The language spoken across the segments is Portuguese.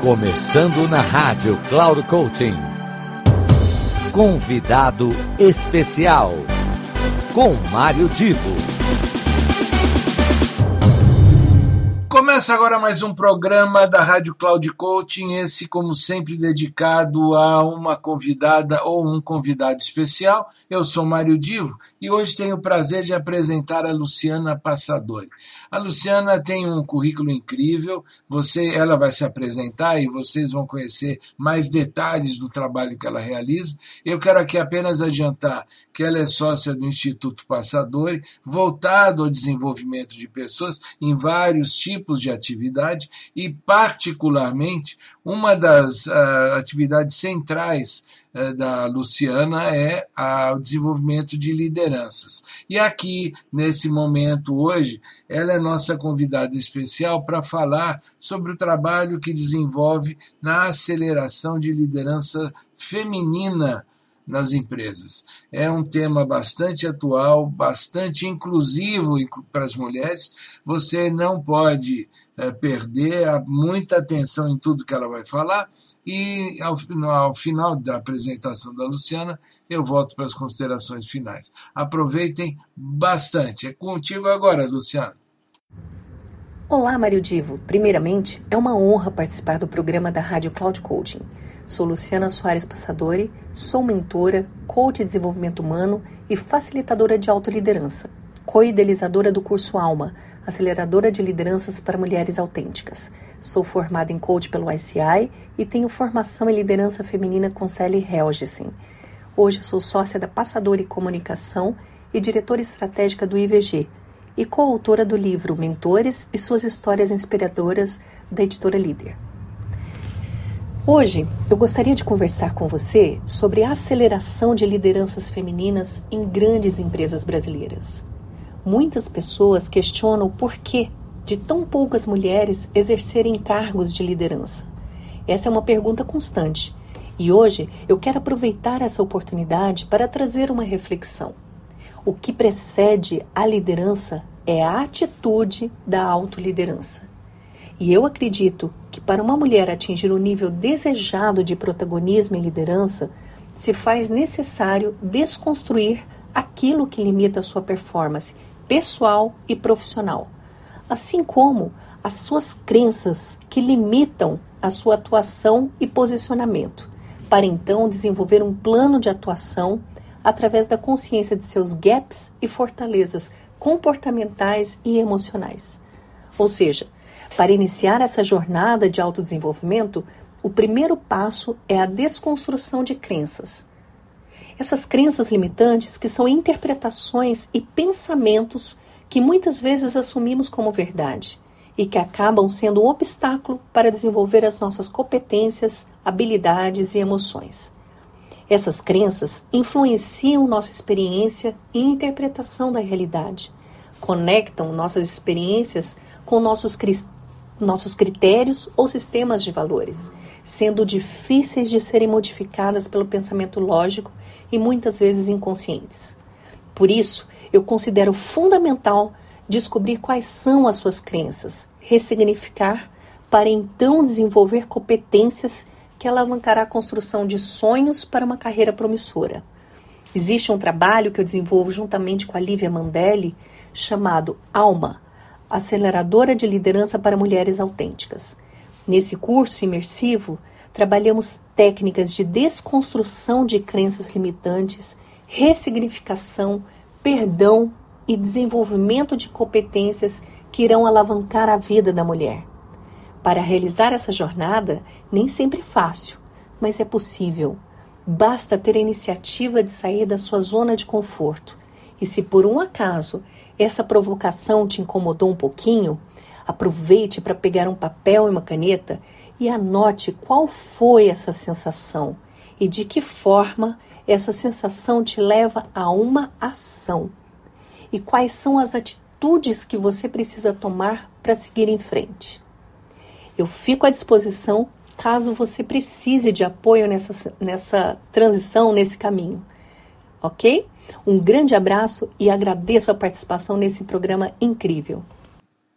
Começando na Rádio Cloud Coaching. Convidado especial com Mário Divo. Começa agora mais um programa da Rádio Cloud Coaching, esse como sempre dedicado a uma convidada ou um convidado especial. Eu sou Mário Divo e hoje tenho o prazer de apresentar a Luciana Passadori. A Luciana tem um currículo incrível, ela vai se apresentar e vocês vão conhecer mais detalhes do trabalho que ela realiza. Eu quero aqui apenas adiantar que ela é sócia do Instituto Passadori, voltado ao desenvolvimento de pessoas em vários tipos de atividade e, particularmente, uma das atividades centrais da Luciana é o desenvolvimento de lideranças. E aqui, nesse momento hoje, ela é nossa convidada especial para falar sobre o trabalho que desenvolve na aceleração de liderança feminina nas empresas. É um tema bastante atual, bastante inclusivo para as mulheres. Você não pode perder muita atenção em tudo que ela vai falar e ao final da apresentação da Luciana eu volto para as considerações finais. Aproveitem bastante. É contigo agora, Luciana. Olá, Mário Divo. Primeiramente, é uma honra participar do programa da Rádio Cloud Coaching. Sou Luciana Soares Passadori, sou mentora, coach de desenvolvimento humano e facilitadora de autoliderança, co-idealizadora do curso Alma, aceleradora de lideranças para mulheres autênticas. Sou formada em coach pelo ICI e tenho formação em liderança feminina com Sally Helgesen. Hoje sou sócia da Passadori Comunicação e diretora estratégica do IVG e coautora do livro Mentores e suas histórias inspiradoras da editora Líder. Hoje, eu gostaria de conversar com você sobre a aceleração de lideranças femininas em grandes empresas brasileiras. Muitas pessoas questionam o porquê de tão poucas mulheres exercerem cargos de liderança. Essa é uma pergunta constante e hoje eu quero aproveitar essa oportunidade para trazer uma reflexão. O que precede a liderança é a atitude da autoliderança. E eu acredito que para uma mulher atingir o nível desejado de protagonismo e liderança, se faz necessário desconstruir aquilo que limita a sua performance pessoal e profissional, assim como as suas crenças que limitam a sua atuação e posicionamento, para então desenvolver um plano de atuação através da consciência de seus gaps e fortalezas comportamentais e emocionais. Ou seja, para iniciar essa jornada de autodesenvolvimento, o primeiro passo é a desconstrução de crenças. Essas crenças limitantes que são interpretações e pensamentos que muitas vezes assumimos como verdade e que acabam sendo um obstáculo para desenvolver as nossas competências, habilidades e emoções. Essas crenças influenciam nossa experiência e interpretação da realidade, conectam nossas experiências com nossos critérios ou sistemas de valores, sendo difíceis de serem modificadas pelo pensamento lógico e muitas vezes inconscientes. Por isso, eu considero fundamental descobrir quais são as suas crenças, ressignificar, para então desenvolver competências que alavancará a construção de sonhos para uma carreira promissora. Existe um trabalho que eu desenvolvo juntamente com a Lívia Mandelli, chamado Alma, aceleradora de liderança para mulheres autênticas. Nesse curso imersivo, trabalhamos técnicas de desconstrução de crenças limitantes, ressignificação, perdão e desenvolvimento de competências que irão alavancar a vida da mulher. Para realizar essa jornada, nem sempre é fácil, mas é possível. Basta ter a iniciativa de sair da sua zona de conforto. E se por um acaso essa provocação te incomodou um pouquinho, aproveite para pegar um papel e uma caneta e anote qual foi essa sensação e de que forma essa sensação te leva a uma ação. E quais são as atitudes que você precisa tomar para seguir em frente. Eu fico à disposição caso você precise de apoio nessa transição, nesse caminho. Ok? Um grande abraço e agradeço a participação nesse programa incrível.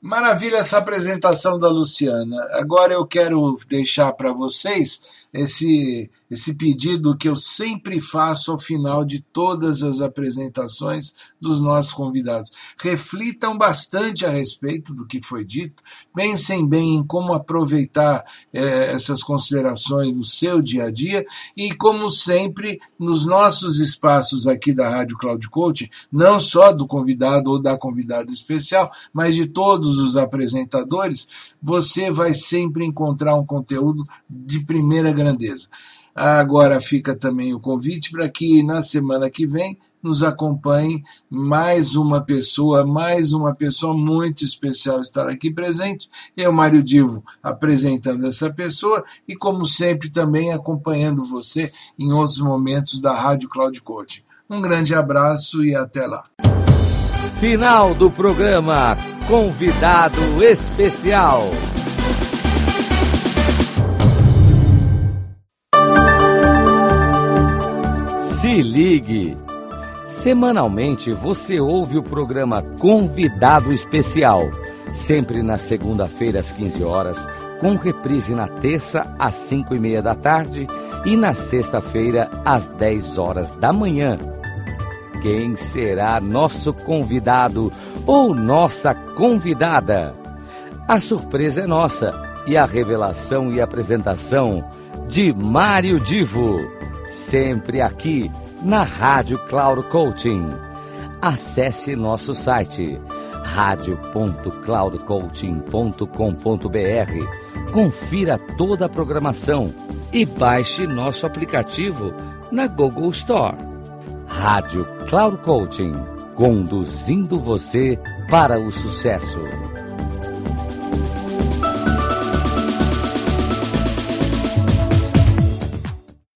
Maravilha essa apresentação da Luciana. Agora eu quero deixar para vocês esse pedido que eu sempre faço ao final de todas as apresentações dos nossos convidados. Reflitam bastante a respeito do que foi dito, pensem bem em como aproveitar essas considerações no seu dia a dia e, como sempre, nos nossos espaços aqui da Rádio Cloud Coaching, não só do convidado ou da convidada especial, mas de todos os apresentadores, você vai sempre encontrar um conteúdo de primeira grandeza. Agora fica também o convite para que na semana que vem nos acompanhe mais uma pessoa muito especial estar aqui presente. Eu, Mário Divo, apresentando essa pessoa e, como sempre, também acompanhando você em outros momentos da Rádio Cloud Coaching. Um grande abraço e até lá. Final do programa Convidado Especial. Se ligue! Semanalmente você ouve o programa Convidado Especial, sempre na segunda-feira às 15 horas, com reprise na terça às 5:30 da tarde e na sexta-feira às 10 horas da manhã. Quem será nosso convidado ou nossa convidada? A surpresa é nossa e a revelação e apresentação de Mário Divo, sempre aqui na Rádio Cloud Coaching. Acesse nosso site radio.cloudcoaching.com.br, confira toda a programação e baixe nosso aplicativo na Google Store. Rádio Cloud Coaching, conduzindo você para o sucesso.